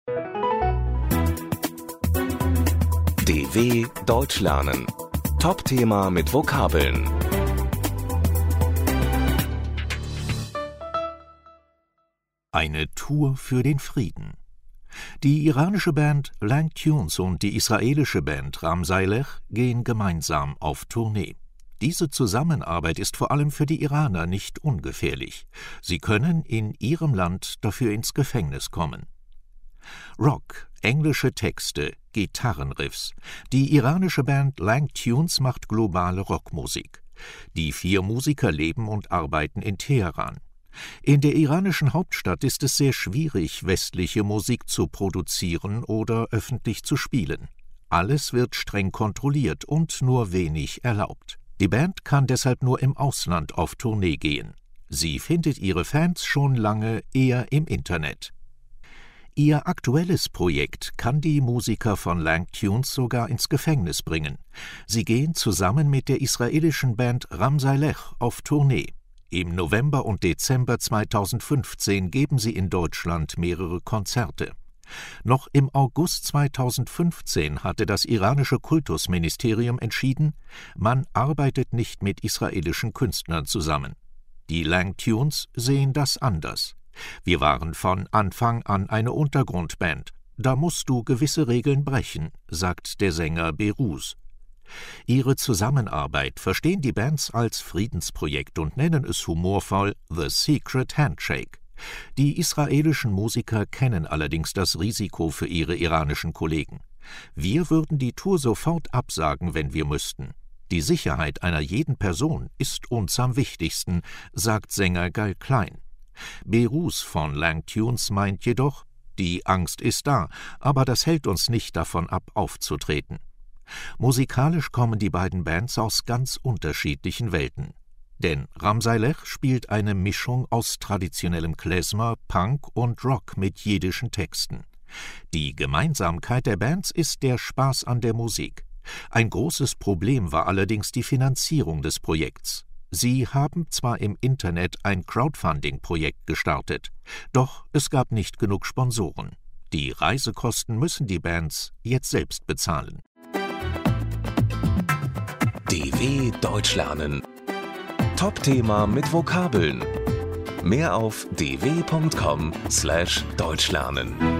DW Deutsch lernen. Top-Thema mit Vokabeln. Eine Tour für den Frieden. Die iranische Band Lang Tunes und die israelische Band Ramsaylech gehen gemeinsam auf Tournee. Diese Zusammenarbeit ist vor allem für die Iraner nicht ungefährlich. Sie können in ihrem Land dafür ins Gefängnis kommen. Rock, englische Texte, Gitarrenriffs. Die iranische Band Lang Tunes macht globale Rockmusik. Die 4 Musiker leben und arbeiten in Teheran. In der iranischen Hauptstadt ist es sehr schwierig, westliche Musik zu produzieren oder öffentlich zu spielen. Alles wird streng kontrolliert und nur wenig erlaubt. Die Band kann deshalb nur im Ausland auf Tournee gehen. Sie findet ihre Fans schon lange eher im Internet. Ihr aktuelles Projekt kann die Musiker von Lang Tunes sogar ins Gefängnis bringen. Sie gehen zusammen mit der israelischen Band Ramsaylech auf Tournee. Im November und Dezember 2015 geben sie in Deutschland mehrere Konzerte. Noch im August 2015 hatte das iranische Kultusministerium entschieden, man arbeitet nicht mit israelischen Künstlern zusammen. Die Lang Tunes sehen das anders. Wir waren von Anfang an eine Untergrundband. Da musst du gewisse Regeln brechen, sagt der Sänger Behruz. Ihre Zusammenarbeit verstehen die Bands als Friedensprojekt und nennen es humorvoll The Secret Handshake. Die israelischen Musiker kennen allerdings das Risiko für ihre iranischen Kollegen. Wir würden die Tour sofort absagen, wenn wir müssten. Die Sicherheit einer jeden Person ist uns am wichtigsten, sagt Sänger Gal Klein. Behruz von Lang Tunes meint jedoch, die Angst ist da, aber das hält uns nicht davon ab, aufzutreten. Musikalisch kommen die beiden Bands aus ganz unterschiedlichen Welten. Denn Ramsaylech spielt eine Mischung aus traditionellem Klezmer, Punk und Rock mit jiddischen Texten. Die Gemeinsamkeit der Bands ist der Spaß an der Musik. Ein großes Problem war allerdings die Finanzierung des Projekts. Sie haben zwar im Internet ein Crowdfunding-Projekt gestartet, doch es gab nicht genug Sponsoren. Die Reisekosten müssen die Bands jetzt selbst bezahlen. DW Deutsch lernen. Top-Thema mit Vokabeln. Mehr auf dw.com/deutschlernen.